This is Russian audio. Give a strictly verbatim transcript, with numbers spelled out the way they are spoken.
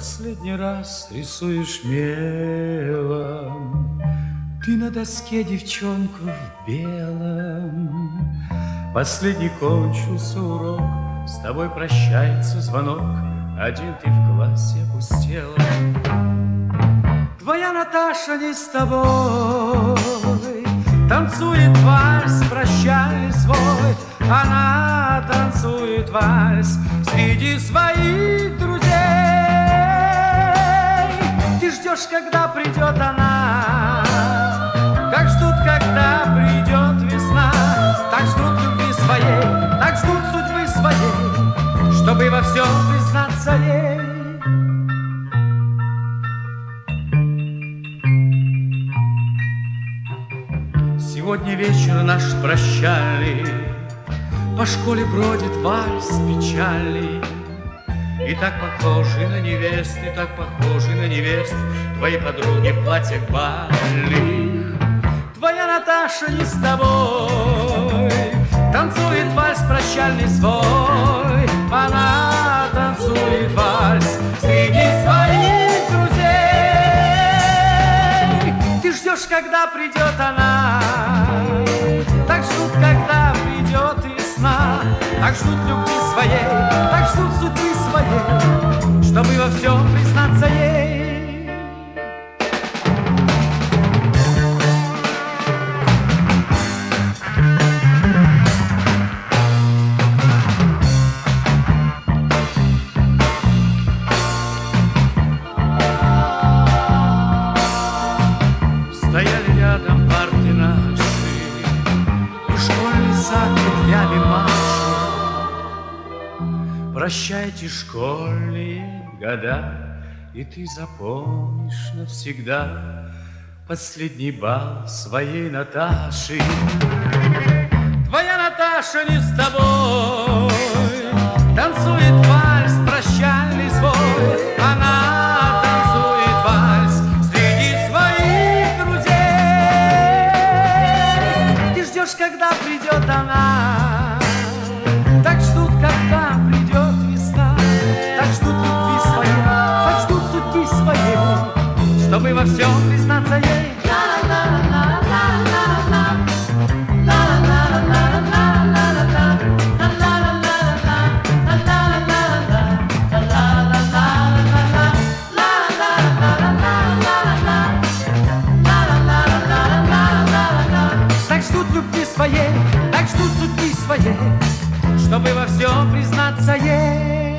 Последний раз рисуешь мелом ты на доске девчонку в белом. Последний кончился урок, с тобой прощается звонок, один ты в классе опустела. Твоя Наташа не с тобой, танцует вальс прощальный свой. Она танцует вальс среди своих друзей. Ты ждешь, когда придет она, как ждут, когда придет весна. Так ждут любви своей, так ждут судьбы своей, чтобы во всем признаться ей. Сегодня вечер наш прощальный, по школе бродит вальс печальный. И так похожи на невест, и так похожи на невест твои подруги в платьях бальных. Твоя Наташа не с тобой, танцует вальс прощальный свой. Она танцует вальс среди своих друзей. Ты ждешь, когда придет она, так ждут, когда придет весна. Так ждут любви своей, так ждут судьбы своей, чтобы во всем признаться ей. Стояли рядом парты наши, и школьный сад ветвями машет. Прощайте школьные года, и ты запомнишь навсегда последний бал своей Наташи. Твоя Наташа не с тобой, танцует вальс прощальный свой. Она танцует вальс среди своих друзей. Ты ждешь, когда придет она, так ждут, когда придет весна. Так ждут любви своей, так ждут судьбы своей, чтобы во всем признаться ей. Так ждут любви своей, так ждут судьбы своей, чтобы во всем признаться ей.